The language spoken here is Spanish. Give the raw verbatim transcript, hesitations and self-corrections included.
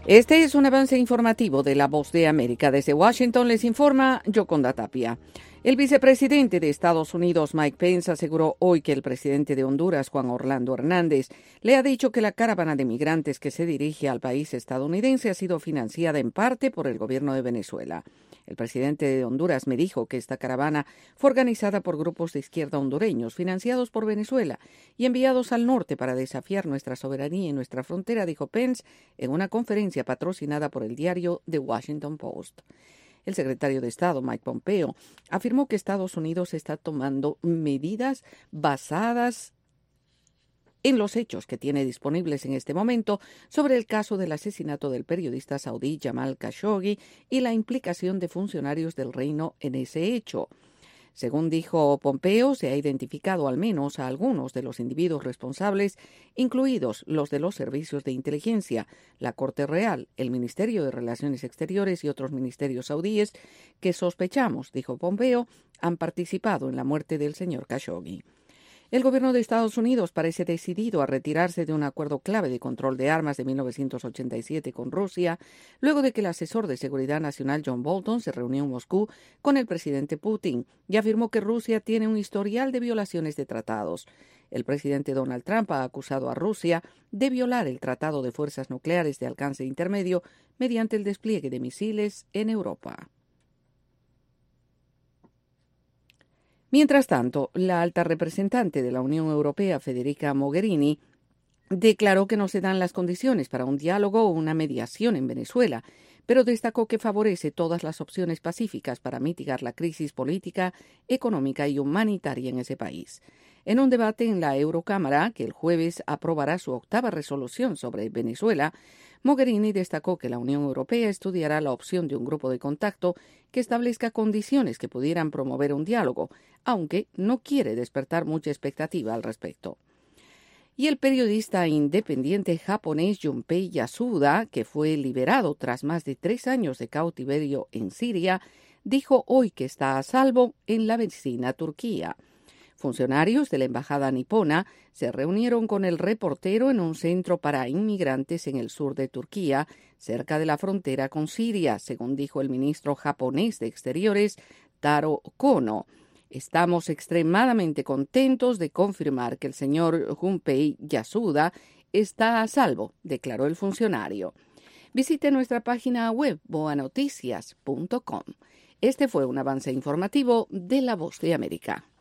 Este es un avance informativo de La Voz de América. Desde Washington les informa Yoconda Tapia. El vicepresidente de Estados Unidos, Mike Pence, aseguró hoy que el presidente de Honduras, Juan Orlando Hernández, le ha dicho que la caravana de migrantes que se dirige al país estadounidense ha sido financiada en parte por el gobierno de Venezuela. El presidente de Honduras me dijo que esta caravana fue organizada por grupos de izquierda hondureños financiados por Venezuela y enviados al norte para desafiar nuestra soberanía y nuestra frontera, dijo Pence en una conferencia patrocinada por el diario The Washington Post. El secretario de Estado, Mike Pompeo, afirmó que Estados Unidos está tomando medidas basadas en los hechos que tiene disponibles en este momento sobre el caso del asesinato del periodista saudí Jamal Khashoggi y la implicación de funcionarios del reino en ese hecho. Según dijo Pompeo, se ha identificado al menos a algunos de los individuos responsables, incluidos los de los servicios de inteligencia, la Corte Real, el Ministerio de Relaciones Exteriores y otros ministerios saudíes que sospechamos, dijo Pompeo, han participado en la muerte del señor Khashoggi. El gobierno de Estados Unidos parece decidido a retirarse de un acuerdo clave de control de armas de mil novecientos ochenta y siete con Rusia, luego de que el asesor de Seguridad Nacional John Bolton se reunió en Moscú con el presidente Putin y afirmó que Rusia tiene un historial de violaciones de tratados. El presidente Donald Trump ha acusado a Rusia de violar el Tratado de Fuerzas Nucleares de Alcance Intermedio mediante el despliegue de misiles en Europa. Mientras tanto, la alta representante de la Unión Europea, Federica Mogherini, declaró que no se dan las condiciones para un diálogo o una mediación en Venezuela, pero destacó que favorece todas las opciones pacíficas para mitigar la crisis política, económica y humanitaria en ese país. En un debate en la Eurocámara, que el jueves aprobará su octava resolución sobre Venezuela, Mogherini destacó que la Unión Europea estudiará la opción de un grupo de contacto que establezca condiciones que pudieran promover un diálogo, aunque no quiere despertar mucha expectativa al respecto. Y el periodista independiente japonés Junpei Yasuda, que fue liberado tras más de tres años de cautiverio en Siria, dijo hoy que está a salvo en la vecina Turquía. Funcionarios de la embajada nipona se reunieron con el reportero en un centro para inmigrantes en el sur de Turquía, cerca de la frontera con Siria, según dijo el ministro japonés de Exteriores, Taro Kono. Estamos extremadamente contentos de confirmar que el señor Junpei Yasuda está a salvo, declaró el funcionario. Visite nuestra página web boa noticias punto com. Este fue un avance informativo de La Voz de América.